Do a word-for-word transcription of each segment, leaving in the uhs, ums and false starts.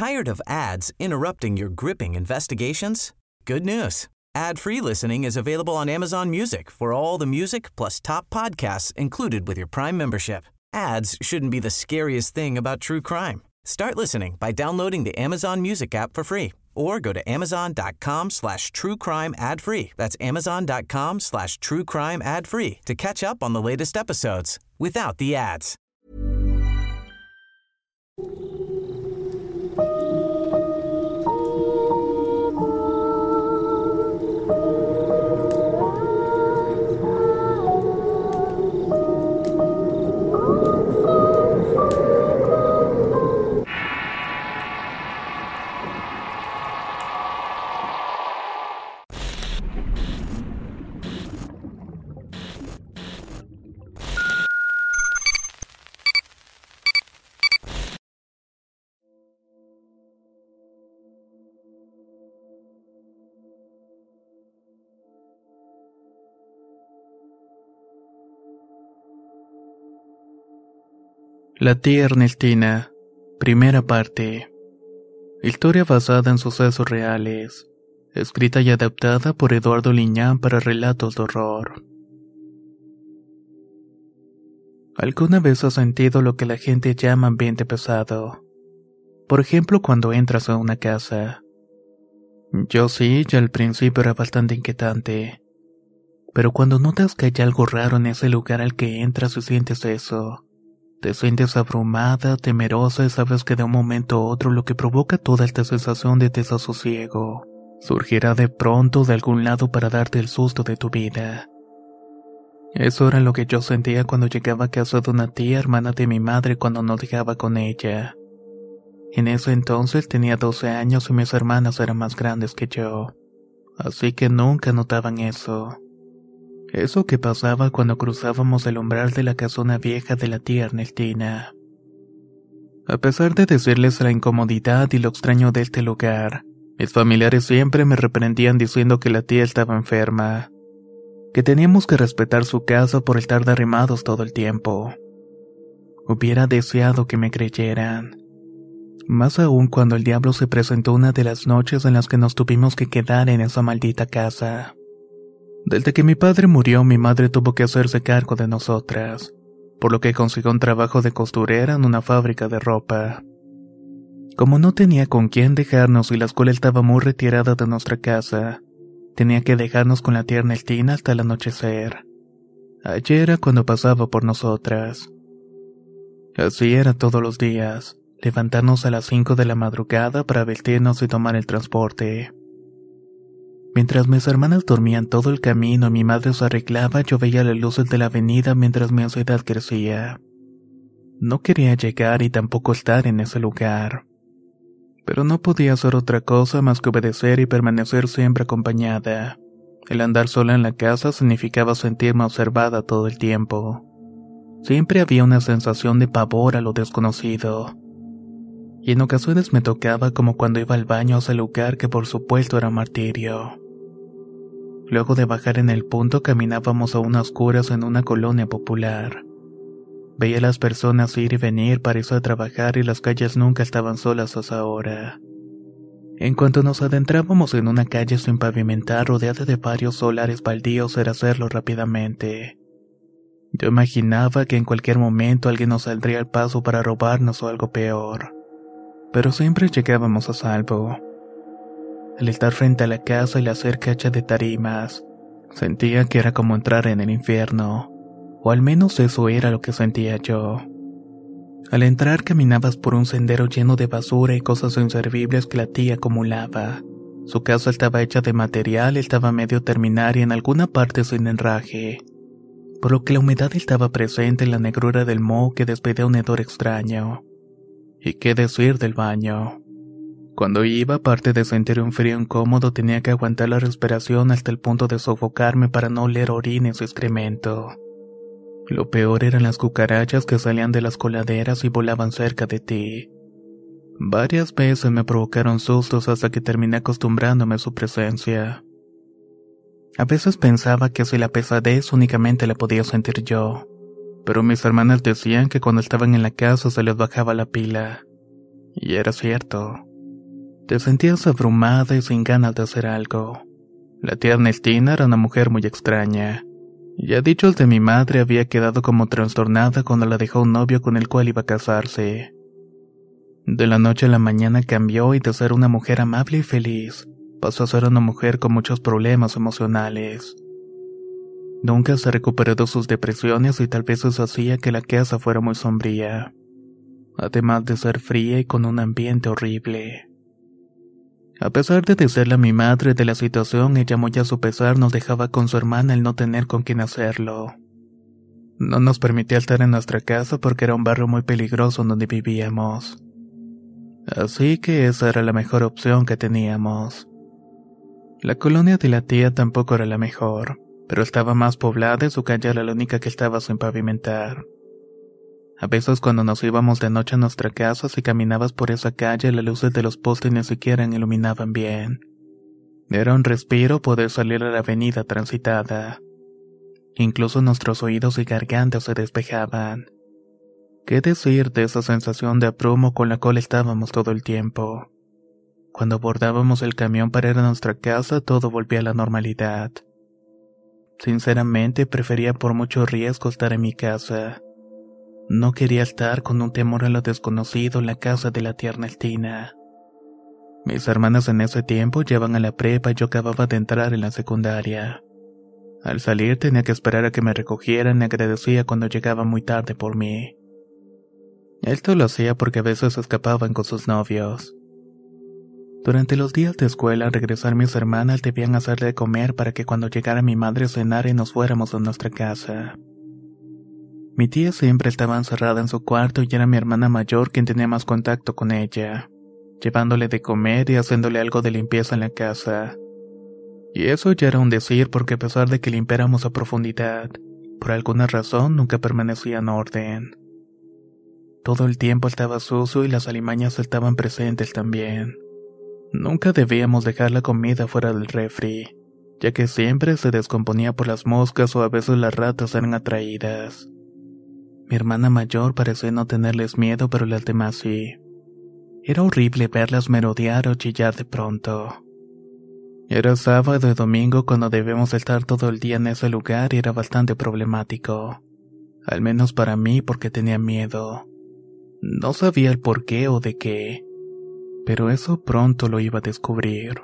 Tired of ads interrupting your gripping investigations? Good news. Ad-free listening is available on Amazon Music for all the music plus top podcasts included with your Prime membership. Ads shouldn't be the scariest thing about true crime. Start listening by downloading the Amazon Music app for free or go to amazon.com slash true crime ad free. That's amazon.com slash true crime ad free to catch up on the latest episodes without the ads. La tía Ernestina, primera parte. Historia basada en sucesos reales. Escrita y adaptada por Eduardo Liñán para relatos de horror. ¿Alguna vez has sentido lo que la gente llama ambiente pesado? Por ejemplo, cuando entras a una casa. Yo sí, y al principio era bastante inquietante. Pero cuando notas que hay algo raro en ese lugar al que entras y sientes eso, te sientes abrumada, temerosa y sabes que de un momento a otro lo que provoca toda esta sensación de desasosiego surgirá de pronto de algún lado para darte el susto de tu vida. Eso era lo que yo sentía cuando llegaba a casa de una tía hermana de mi madre cuando no dejaba con ella. En ese entonces tenía doce años y mis hermanas eran más grandes que yo, así que nunca notaban eso. Eso que pasaba cuando cruzábamos el umbral de la casona vieja de la tía Ernestina. A pesar de decirles la incomodidad y lo extraño de este lugar, mis familiares siempre me reprendían diciendo que la tía estaba enferma, que teníamos que respetar su casa por estar derrimados todo el tiempo. Hubiera deseado que me creyeran. Más aún cuando el diablo se presentó una de las noches en las que nos tuvimos que quedar en esa maldita casa. Desde que mi padre murió, mi madre tuvo que hacerse cargo de nosotras, por lo que consiguió un trabajo de costurera en una fábrica de ropa. Como no tenía con quién dejarnos y la escuela estaba muy retirada de nuestra casa, tenía que dejarnos con la tía Ernestina hasta el anochecer. Ayer era cuando pasaba por nosotras. Así era todos los días, levantarnos a las cinco de la madrugada para vestirnos y tomar el transporte. Mientras mis hermanas dormían todo el camino y mi madre se arreglaba, yo veía las luces de la avenida mientras mi ansiedad crecía. No quería llegar y tampoco estar en ese lugar. Pero no podía hacer otra cosa más que obedecer y permanecer siempre acompañada. El andar sola en la casa significaba sentirme observada todo el tiempo. Siempre había una sensación de pavor a lo desconocido. Y en ocasiones me tocaba como cuando iba al baño a ese lugar que por supuesto era martirio. Luego de bajar en el punto caminábamos a unas oscuras en una colonia popular. Veía a las personas ir y venir para irse a trabajar y las calles nunca estaban solas a esa hora. En cuanto nos adentrábamos en una calle sin pavimentar rodeada de varios solares baldíos era hacerlo rápidamente. Yo imaginaba que en cualquier momento alguien nos saldría al paso para robarnos o algo peor. Pero siempre llegábamos a salvo. Al estar frente a la casa y la cerca hecha de tarimas, sentía que era como entrar en el infierno, o al menos eso era lo que sentía yo. Al entrar caminabas por un sendero lleno de basura y cosas inservibles que la tía acumulaba. Su casa estaba hecha de material, estaba a medio terminar y en alguna parte sin enraje, por lo que la humedad estaba presente en la negrura del moho que despedía un hedor extraño. ¿Y qué decir del baño? Cuando iba, aparte de sentir un frío incómodo, tenía que aguantar la respiración hasta el punto de sofocarme para no oler orines o excremento. Lo peor eran las cucarachas que salían de las coladeras y volaban cerca de ti. Varias veces me provocaron sustos hasta que terminé acostumbrándome a su presencia. A veces pensaba que si la pesadez únicamente la podía sentir yo, pero mis hermanas decían que cuando estaban en la casa se les bajaba la pila. Y era cierto. Te sentías abrumada y sin ganas de hacer algo. La tía Ernestina era una mujer muy extraña. Y a dichos de mi madre había quedado como trastornada cuando la dejó un novio con el cual iba a casarse. De la noche a la mañana cambió y de ser una mujer amable y feliz, pasó a ser una mujer con muchos problemas emocionales. Nunca se recuperó de sus depresiones y tal vez eso hacía que la casa fuera muy sombría, además de ser fría y con un ambiente horrible. A pesar de decirle a mi madre de la situación, ella muy a su pesar nos dejaba con su hermana al no tener con quién hacerlo. No nos permitía estar en nuestra casa porque era un barrio muy peligroso donde vivíamos. Así que esa era la mejor opción que teníamos. La colonia de la tía tampoco era la mejor, pero estaba más poblada y su calle era la única que estaba sin pavimentar. A veces cuando nos íbamos de noche a nuestra casa, si caminabas por esa calle, las luces de los postes ni siquiera iluminaban bien. Era un respiro poder salir a la avenida transitada. Incluso nuestros oídos y gargantas se despejaban. ¿Qué decir de esa sensación de aprumo con la cual estábamos todo el tiempo? Cuando abordábamos el camión para ir a nuestra casa, todo volvía a la normalidad. Sinceramente, prefería por mucho riesgo estar en mi casa. No quería estar con un temor a lo desconocido en la casa de la tía Ernestina. Mis hermanas en ese tiempo ya iban a la prepa y yo acababa de entrar en la secundaria. Al salir tenía que esperar a que me recogieran y agradecía cuando llegaba muy tarde por mí. Esto lo hacía porque a veces escapaban con sus novios. Durante los días de escuela, al regresar mis hermanas debían hacerle de comer para que cuando llegara mi madre cenara y nos fuéramos a nuestra casa. Mi tía siempre estaba encerrada en su cuarto y era mi hermana mayor quien tenía más contacto con ella, llevándole de comer y haciéndole algo de limpieza en la casa. Y eso ya era un decir porque a pesar de que limpiáramos a profundidad, por alguna razón nunca permanecía en orden. Todo el tiempo estaba sucio y las alimañas estaban presentes también. Nunca debíamos dejar la comida fuera del refri, ya que siempre se descomponía por las moscas o a veces las ratas eran atraídas. Mi hermana mayor parecía no tenerles miedo, pero las demás sí. Era horrible verlas merodear o chillar de pronto. Era sábado y domingo cuando debíamos estar todo el día en ese lugar y era bastante problemático. Al menos para mí porque tenía miedo. No sabía el por qué o de qué, pero eso pronto lo iba a descubrir.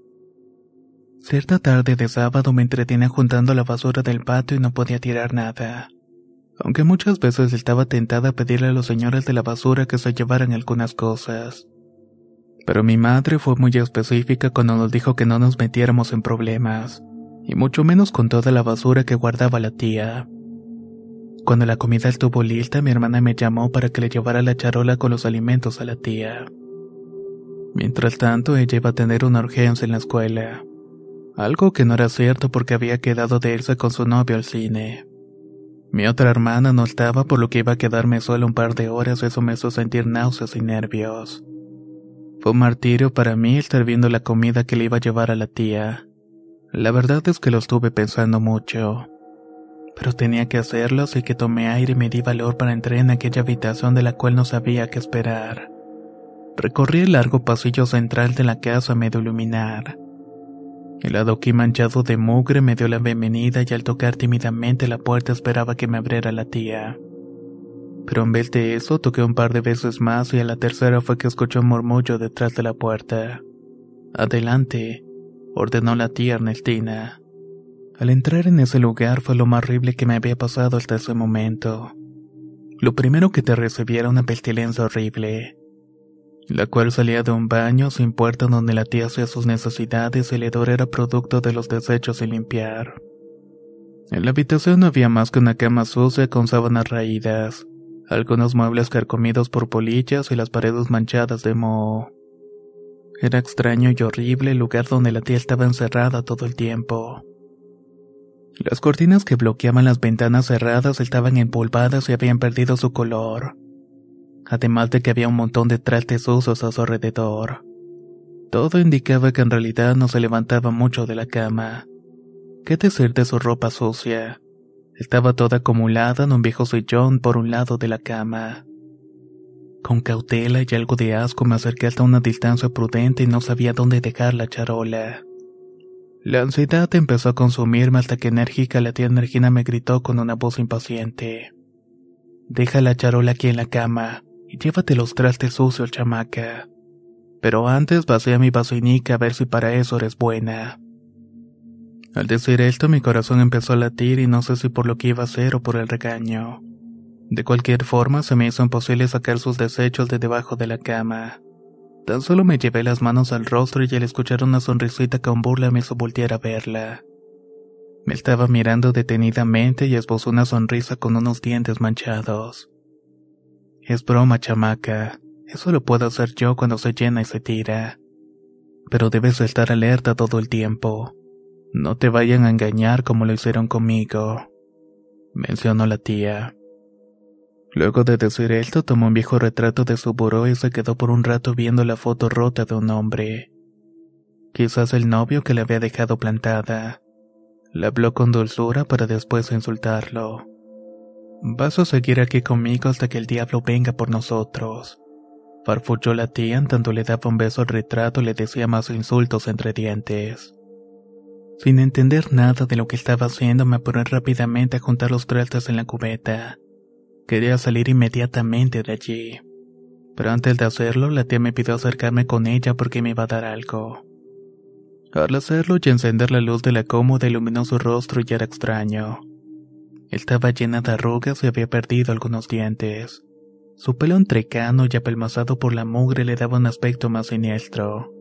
Cierta tarde de sábado me entretenía juntando la basura del patio y no podía tirar nada. Aunque muchas veces estaba tentada a pedirle a los señores de la basura que se llevaran algunas cosas. Pero mi madre fue muy específica cuando nos dijo que no nos metiéramos en problemas, y mucho menos con toda la basura que guardaba la tía. Cuando la comida estuvo lista, mi hermana me llamó para que le llevara la charola con los alimentos a la tía. Mientras tanto, ella iba a tener una urgencia en la escuela. Algo que no era cierto porque había quedado de irse con su novio al cine. Mi otra hermana no estaba, por lo que iba a quedarme sola un par de horas y eso me hizo sentir náuseas y nervios. Fue un martirio para mí estar viendo la comida que le iba a llevar a la tía. La verdad es que lo estuve pensando mucho. Pero tenía que hacerlo, así que tomé aire y me di valor para entrar en aquella habitación de la cual no sabía qué esperar. Recorrí el largo pasillo central de la casa a medio iluminar. El adoquín manchado de mugre me dio la bienvenida y al tocar tímidamente la puerta esperaba que me abriera la tía. Pero en vez de eso toqué un par de veces más y a la tercera fue que escuché un murmullo detrás de la puerta. «Adelante», ordenó la tía Ernestina. Al entrar en ese lugar fue lo más horrible que me había pasado hasta ese momento. Lo primero que te recibí era una pestilencia horrible, la cual salía de un baño sin puerta donde la tía hacía sus necesidades y el hedor era producto de los desechos sin limpiar. En la habitación no había más que una cama sucia con sábanas raídas, algunos muebles carcomidos por polillas y las paredes manchadas de moho. Era extraño y horrible el lugar donde la tía estaba encerrada todo el tiempo. Las cortinas que bloqueaban las ventanas cerradas estaban empolvadas y habían perdido su color. Además de que había un montón de trastes sucios a su alrededor. Todo indicaba que en realidad no se levantaba mucho de la cama. ¿Qué decir de su ropa sucia? Estaba toda acumulada en un viejo sillón por un lado de la cama. Con cautela y algo de asco me acerqué hasta una distancia prudente y no sabía dónde dejar la charola. La ansiedad empezó a consumirme hasta que enérgica la tía Energina me gritó con una voz impaciente. «Deja la charola aquí en la cama y llévate los trastes sucios, chamaca. Pero antes vacía mi vacinica a ver si para eso eres buena». Al decir esto mi corazón empezó a latir y no sé si por lo que iba a hacer o por el regaño. De cualquier forma se me hizo imposible sacar sus desechos de debajo de la cama. Tan solo me llevé las manos al rostro y al escuchar una sonrisita con burla me hizo voltear a verla. Me estaba mirando detenidamente y esbozó una sonrisa con unos dientes manchados. «Es broma, chamaca. Eso lo puedo hacer yo cuando se llena y se tira. Pero debes estar alerta todo el tiempo. No te vayan a engañar como lo hicieron conmigo», mencionó la tía. Luego de decir esto, tomó un viejo retrato de su buró y se quedó por un rato viendo la foto rota de un hombre. Quizás el novio que la había dejado plantada. Le habló con dulzura para después insultarlo. «Vas a seguir aquí conmigo hasta que el diablo venga por nosotros», farfulló la tía en tanto le daba un beso al retrato y le decía más insultos entre dientes. Sin entender nada de lo que estaba haciendo, me apuré rápidamente a juntar los trastes en la cubeta. Quería salir inmediatamente de allí. Pero antes de hacerlo, la tía me pidió acercarme con ella porque me iba a dar algo. Al hacerlo y encender la luz de la cómoda iluminó su rostro y era extraño. Estaba llena de arrugas y había perdido algunos dientes. Su pelo entrecano y apelmazado por la mugre le daba un aspecto más siniestro.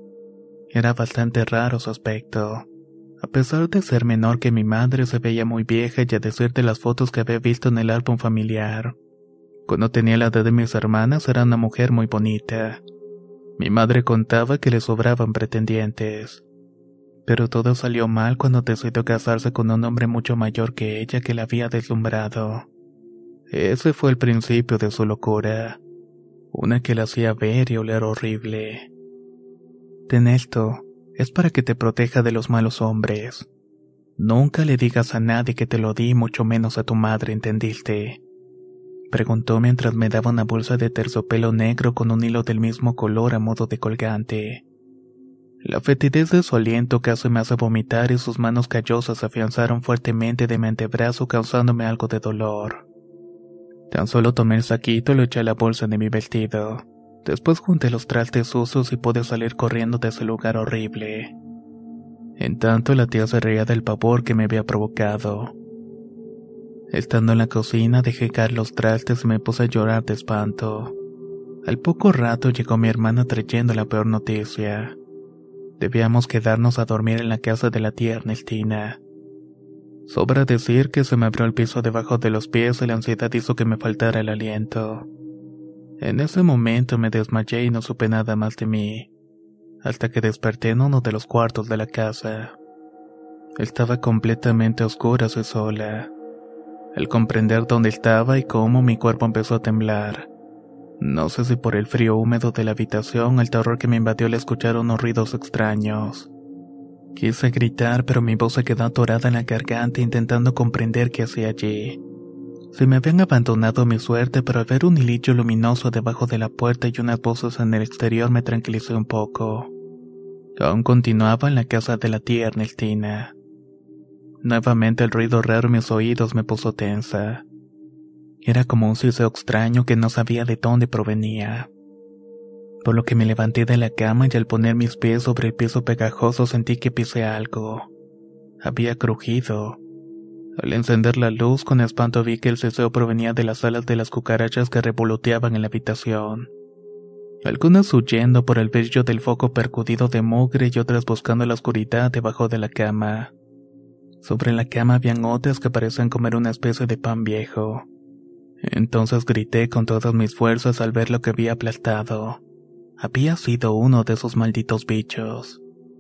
Era bastante raro su aspecto. A pesar de ser menor que mi madre, se veía muy vieja y a decir de las fotos que había visto en el álbum familiar. Cuando tenía la edad de mis hermanas era una mujer muy bonita. Mi madre contaba que le sobraban pretendientes. Pero todo salió mal cuando decidió casarse con un hombre mucho mayor que ella que la había deslumbrado. Ese fue el principio de su locura. Una que la hacía ver y oler horrible. Ten esto. Es para que te proteja de los malos hombres. Nunca le digas a nadie que te lo di, mucho menos a tu madre, ¿entendiste?, preguntó mientras me daba una bolsa de terciopelo negro con un hilo del mismo color a modo de colgante. La fetidez de su aliento casi me hace vomitar y sus manos callosas se afianzaron fuertemente de mi antebrazo causándome algo de dolor. Tan solo tomé el saquito y lo eché a la bolsa de mi vestido. Después junté los trastes sucios y pude salir corriendo de ese lugar horrible. En tanto, la tía se reía del pavor que me había provocado. Estando en la cocina, dejé caer los trastes y me puse a llorar de espanto. Al poco rato llegó mi hermana trayendo la peor noticia. Debíamos quedarnos a dormir en la casa de la tía Ernestina. Sobra decir que se me abrió el piso debajo de los pies y la ansiedad hizo que me faltara el aliento. En ese momento me desmayé y no supe nada más de mí, hasta que desperté en uno de los cuartos de la casa. Estaba completamente a oscuras y sola. Al comprender dónde estaba y cómo, mi cuerpo empezó a temblar. No sé si por el frío húmedo de la habitación, el terror que me invadió al escuchar unos ruidos extraños. Quise gritar, pero mi voz se quedó atorada en la garganta intentando comprender qué hacía allí. Se me habían abandonado mi suerte, pero al ver un hilillo luminoso debajo de la puerta y unas voces en el exterior me tranquilicé un poco. Aún continuaba en la casa de la tía Ernestina. Nuevamente el ruido raro en mis oídos me puso tensa. Era como un siseo extraño que no sabía de dónde provenía. Por lo que me levanté de la cama y al poner mis pies sobre el piso pegajoso sentí que pisé algo. Había crujido. Al encender la luz, con espanto vi que el siseo provenía de las alas de las cucarachas que revoloteaban en la habitación. Algunas huyendo por el brillo del foco percudido de mugre y otras buscando la oscuridad debajo de la cama. Sobre la cama habían otras que parecían comer una especie de pan viejo. Entonces grité con todas mis fuerzas al ver lo que había aplastado. Había sido uno de esos malditos bichos.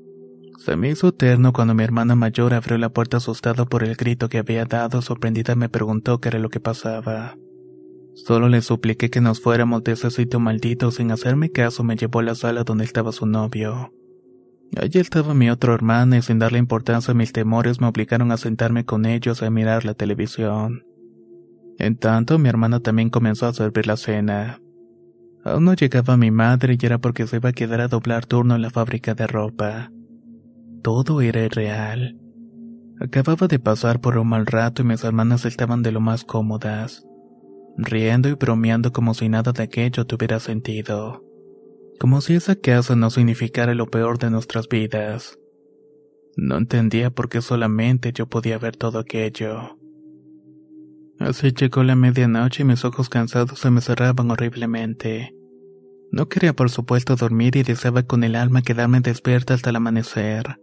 Se me hizo eterno cuando mi hermana mayor abrió la puerta asustada por el grito que había dado. Sorprendida me preguntó qué era lo que pasaba. Solo le supliqué que nos fuéramos de ese sitio maldito. Sin hacerme caso me llevó a la sala donde estaba su novio. Allí estaba mi otro hermano y sin darle importancia a mis temores me obligaron a sentarme con ellos a mirar la televisión. En tanto, mi hermana también comenzó a servir la cena. Aún no llegaba mi madre y era porque se iba a quedar a doblar turno en la fábrica de ropa. Todo era irreal. Acababa de pasar por un mal rato y mis hermanas estaban de lo más cómodas, riendo y bromeando como si nada de aquello tuviera sentido. Como si esa casa no significara lo peor de nuestras vidas. No entendía por qué solamente yo podía ver todo aquello. Así llegó la medianoche y mis ojos cansados se me cerraban horriblemente. No quería por supuesto dormir y deseaba con el alma quedarme despierta hasta el amanecer.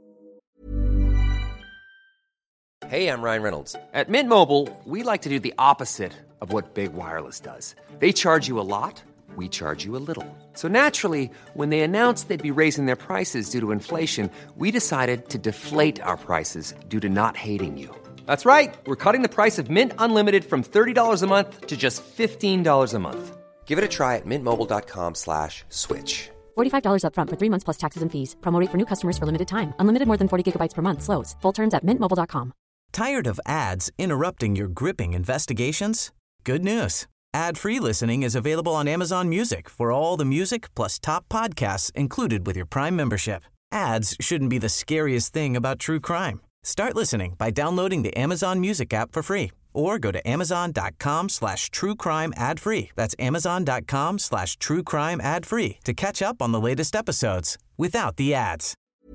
Hey, I'm Ryan Reynolds. At Mint Mobile, we like to do the opposite of what Big Wireless does. They charge you a lot, we charge you a little. So naturally, when they announced they'd be raising their prices due to inflation, we decided to deflate our prices due to not hating you. That's right. We're cutting the price of Mint Unlimited from thirty dollars a month to just fifteen dollars a month. Give it a try at mintmobile.com slash switch. forty-five dollars up front for three months plus taxes and fees. Promo rate for new customers for limited time. Unlimited more than forty gigabytes per month slows. Full terms at mint mobile dot com. Tired of ads interrupting your gripping investigations? Good news. Ad-free listening is available on Amazon Music for all the music plus top podcasts included with your Prime membership. Ads shouldn't be the scariest thing about true crime. Start listening by downloading the Amazon Music app for free or go to amazon.com slash true crime ad free. That's amazon.com slash true crime ad free to catch up on the latest episodes without the ads.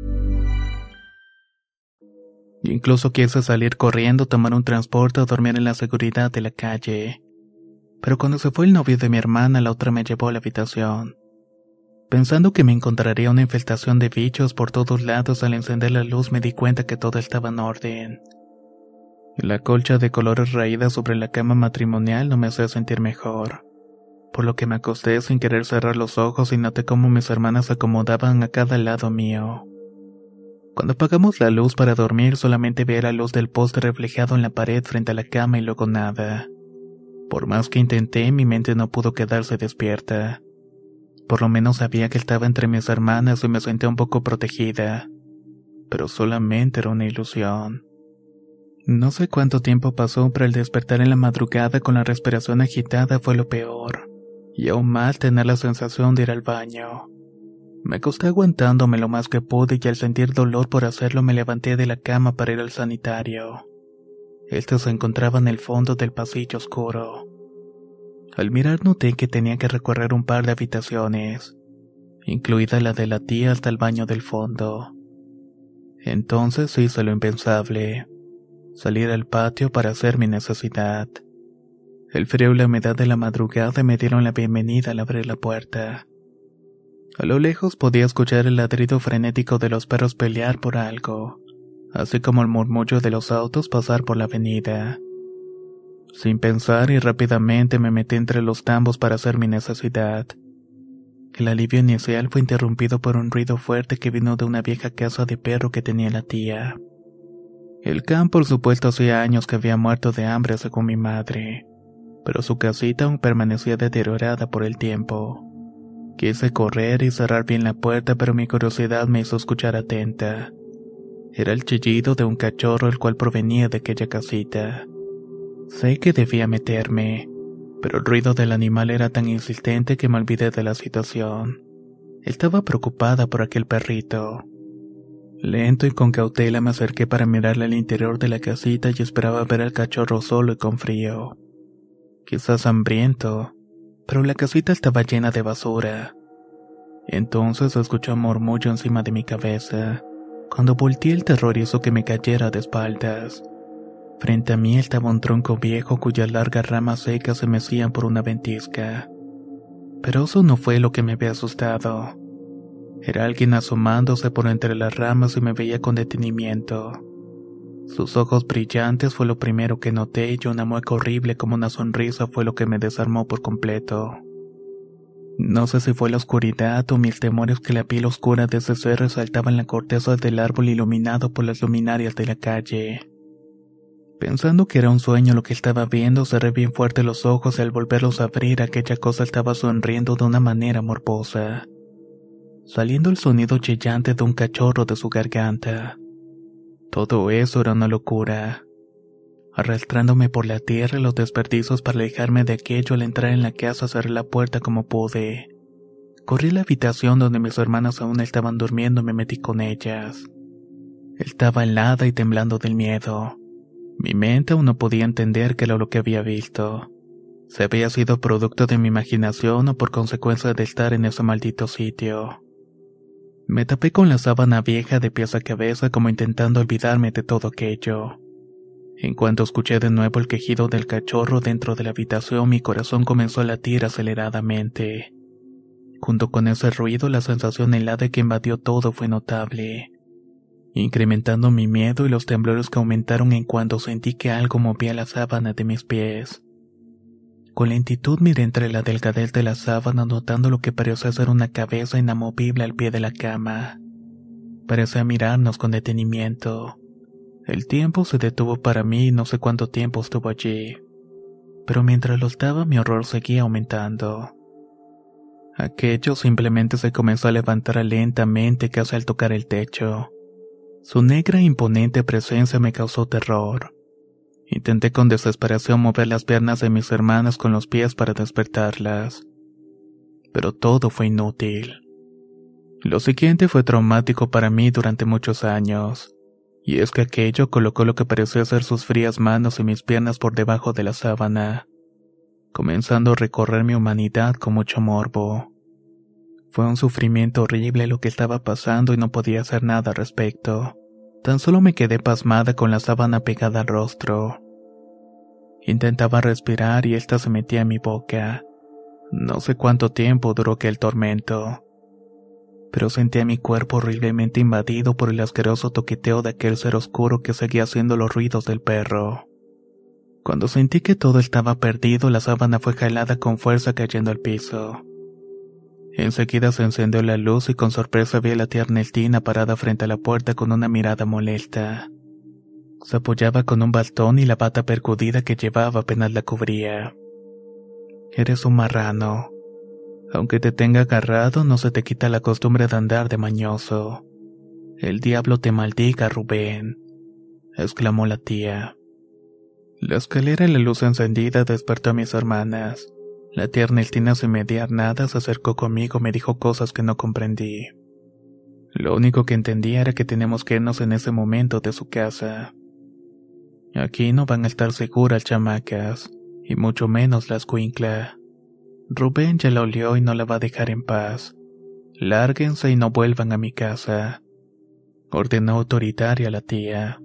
Incluso quise salir corriendo, tomar un transporte o dormir en la seguridad de la calle. Pero cuando se fue el novio de mi hermana, la otra me llevó a la habitación. Pensando que me encontraría una infestación de bichos por todos lados, al encender la luz me di cuenta que todo estaba en orden. La colcha de colores raída sobre la cama matrimonial no me hacía sentir mejor, por lo que me acosté sin querer cerrar los ojos y noté cómo mis hermanas se acomodaban a cada lado mío. Cuando apagamos la luz para dormir, solamente veía la luz del poste reflejado en la pared frente a la cama y luego nada. Por más que intenté, mi mente no pudo quedarse despierta. Por lo menos sabía que estaba entre mis hermanas y me sentía un poco protegida. Pero solamente era una ilusión. No sé cuánto tiempo pasó, pero el despertar en la madrugada con la respiración agitada fue lo peor. Y aún más tener la sensación de ir al baño. Me acosté aguantándome lo más que pude y al sentir dolor por hacerlo me levanté de la cama para ir al sanitario. Este se encontraba en el fondo del pasillo oscuro. Al mirar noté que tenía que recorrer un par de habitaciones, incluida la de la tía hasta el baño del fondo. Entonces hice lo impensable, salir al patio para hacer mi necesidad. El frío y la humedad de la madrugada me dieron la bienvenida al abrir la puerta. A lo lejos podía escuchar el ladrido frenético de los perros pelear por algo, así como el murmullo de los autos pasar por la avenida. Sin pensar y rápidamente me metí entre los tambos para hacer mi necesidad. El alivio inicial fue interrumpido por un ruido fuerte que vino de una vieja casa de perro que tenía la tía. El can, por supuesto, hacía años que había muerto de hambre según mi madre, pero su casita aún permanecía deteriorada por el tiempo. Quise correr y cerrar bien la puerta, pero mi curiosidad me hizo escuchar atenta. Era el chillido de un cachorro el cual provenía de aquella casita. Sé que debía meterme, pero el ruido del animal era tan insistente que me olvidé de la situación. Estaba preocupada por aquel perrito. Lento y con cautela me acerqué para mirarle al interior de la casita y esperaba ver al cachorro solo y con frío. Quizás hambriento, pero la casita estaba llena de basura. Entonces escuché un murmullo encima de mi cabeza. Cuando volteé, el terror hizo que me cayera de espaldas. Frente a mí estaba un tronco viejo cuyas largas ramas secas se mecían por una ventisca. Pero eso no fue lo que me había asustado. Era alguien asomándose por entre las ramas y me veía con detenimiento. Sus ojos brillantes fue lo primero que noté y una mueca horrible como una sonrisa fue lo que me desarmó por completo. No sé si fue la oscuridad o mis temores que la piel oscura de ese ser resaltaba en la corteza del árbol iluminado por las luminarias de la calle. Pensando que era un sueño lo que estaba viendo, cerré bien fuerte los ojos y al volverlos a abrir aquella cosa estaba sonriendo de una manera morbosa, saliendo el sonido chillante de un cachorro de su garganta. Todo eso era una locura. Arrastrándome por la tierra y los desperdicios para alejarme de aquello, al entrar en la casa cerré la puerta como pude. Corrí a la habitación donde mis hermanas aún estaban durmiendo y me metí con ellas. Estaba helada y temblando del miedo. Mi mente aún no podía entender qué era lo que había visto. Si había sido producto de mi imaginación o por consecuencia de estar en ese maldito sitio. Me tapé con la sábana vieja de pies a cabeza como intentando olvidarme de todo aquello. En cuanto escuché de nuevo el quejido del cachorro dentro de la habitación, mi corazón comenzó a latir aceleradamente. Junto con ese ruido, la sensación helada que invadió todo fue notable, incrementando mi miedo y los temblores que aumentaron en cuanto sentí que algo movía la sábana de mis pies. Con lentitud miré entre la delgadez de la sábana, notando lo que parecía ser una cabeza inamovible al pie de la cama. Parecía mirarnos con detenimiento. El tiempo se detuvo para mí y no sé cuánto tiempo estuvo allí. Pero mientras lo estaba, mi horror seguía aumentando. Aquello simplemente se comenzó a levantar lentamente casi al tocar el techo. Su negra e imponente presencia me causó terror. Intenté con desesperación mover las piernas de mis hermanas con los pies para despertarlas. Pero todo fue inútil. Lo siguiente fue traumático para mí durante muchos años. Y es que aquello colocó lo que parecía ser sus frías manos y mis piernas por debajo de la sábana, comenzando a recorrer mi humanidad con mucho morbo. Fue un sufrimiento horrible lo que estaba pasando y no podía hacer nada al respecto. Tan solo me quedé pasmada con la sábana pegada al rostro. Intentaba respirar y ésta se metía en mi boca. No sé cuánto tiempo duró aquel tormento, pero sentía mi cuerpo horriblemente invadido por el asqueroso toqueteo de aquel ser oscuro que seguía haciendo los ruidos del perro. Cuando sentí que todo estaba perdido, la sábana fue jalada con fuerza cayendo al piso. Enseguida se encendió la luz y con sorpresa vi a la tía Ernestina parada frente a la puerta con una mirada molesta. Se apoyaba con un bastón y la bata percudida que llevaba apenas la cubría. «Eres un marrano. Aunque te tenga agarrado, no se te quita la costumbre de andar de mañoso. El diablo te maldiga, Rubén», exclamó la tía. La escalera y la luz encendida despertó a mis hermanas. La tía Ernestina, sin mediar nada, se acercó conmigo y me dijo cosas que no comprendí. Lo único que entendía era que teníamos que irnos en ese momento de su casa. Aquí no van a estar seguras chamacas, y mucho menos la escuincla. Rubén ya la olió y no la va a dejar en paz. Lárguense y no vuelvan a mi casa, ordenó autoritaria la tía.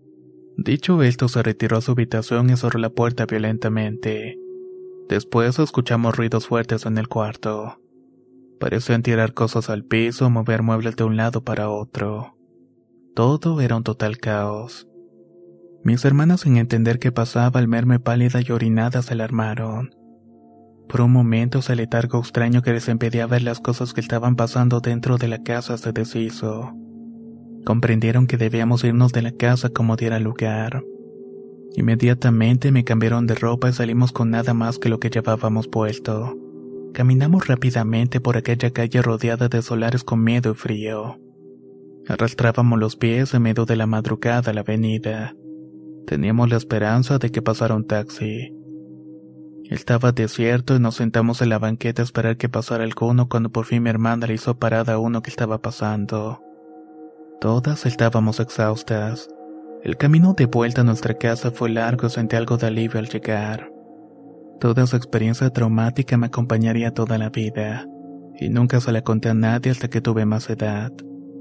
Dicho esto, se retiró a su habitación y cerró la puerta violentamente. Después escuchamos ruidos fuertes en el cuarto. Parecían tirar cosas al piso o mover muebles de un lado para otro. Todo era un total caos. Mis hermanas, sin entender qué pasaba, al verme pálida y orinada, se alarmaron. Por un momento, ese letargo extraño que les impedía ver las cosas que estaban pasando dentro de la casa se deshizo. Comprendieron que debíamos irnos de la casa como diera lugar. Inmediatamente me cambiaron de ropa y salimos con nada más que lo que llevábamos puesto. Caminamos rápidamente por aquella calle rodeada de solares con miedo y frío. Arrastrábamos los pies en medio de la madrugada a la avenida. Teníamos la esperanza de que pasara un taxi. Estaba desierto y nos sentamos en la banqueta a esperar que pasara alguno cuando por fin mi hermana le hizo parada a uno que estaba pasando. Todas estábamos exhaustas. El camino de vuelta a nuestra casa fue largo y sentí algo de alivio al llegar. Toda esa experiencia traumática me acompañaría toda la vida, y nunca se la conté a nadie hasta que tuve más edad.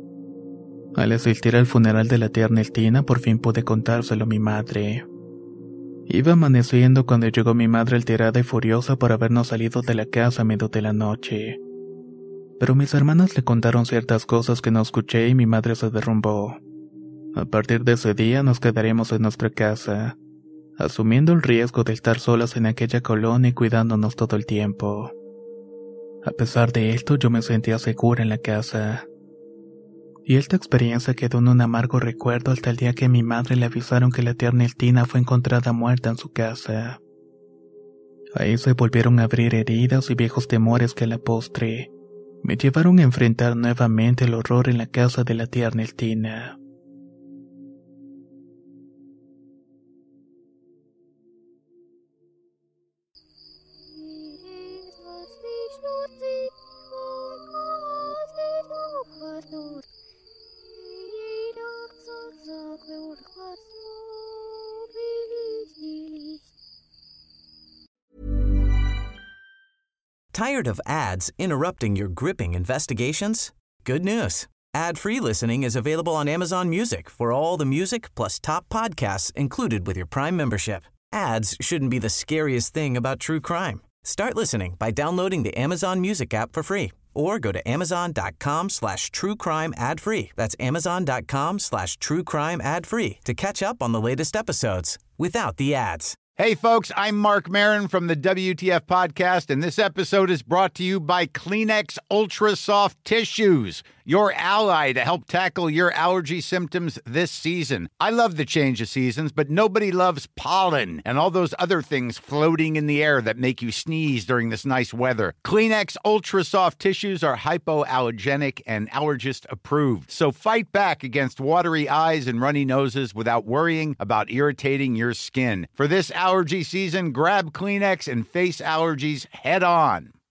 Al asistir al funeral de la tía Ernestina, por fin pude contárselo a mi madre. Iba amaneciendo cuando llegó mi madre alterada y furiosa por habernos salido de la casa a medio de la noche. Pero mis hermanas le contaron ciertas cosas que no escuché y mi madre se derrumbó. A partir de ese día nos quedaremos en nuestra casa, asumiendo el riesgo de estar solas en aquella colonia y cuidándonos todo el tiempo. A pesar de esto, yo me sentía segura en la casa. Y esta experiencia quedó en un amargo recuerdo hasta el día que mi madre le avisaron que la tía Ernestina fue encontrada muerta en su casa. Ahí se volvieron a abrir heridas y viejos temores que a la postre me llevaron a enfrentar nuevamente el horror en la casa de la tía Ernestina. Tired of ads interrupting your gripping investigations? Good news. Ad-free listening is available on Amazon Music for all the music plus top podcasts included with your Prime membership. Ads shouldn't be the scariest thing about true crime. Start listening by downloading the Amazon Music app for free or go to amazon.com slash true crime ad free. That's amazon.com slash true crime ad free to catch up on the latest episodes without the ads. Hey, folks, I'm Mark Maron from the W T F Podcast, and this episode is brought to you by Kleenex Ultra Soft Tissues, your ally to help tackle your allergy symptoms this season. I love the change of seasons, but nobody loves pollen and all those other things floating in the air that make you sneeze during this nice weather. Kleenex Ultra Soft Tissues are hypoallergenic and allergist approved, so fight back against watery eyes and runny noses without worrying about irritating your skin. For this allergy season, grab Kleenex and face allergies head on.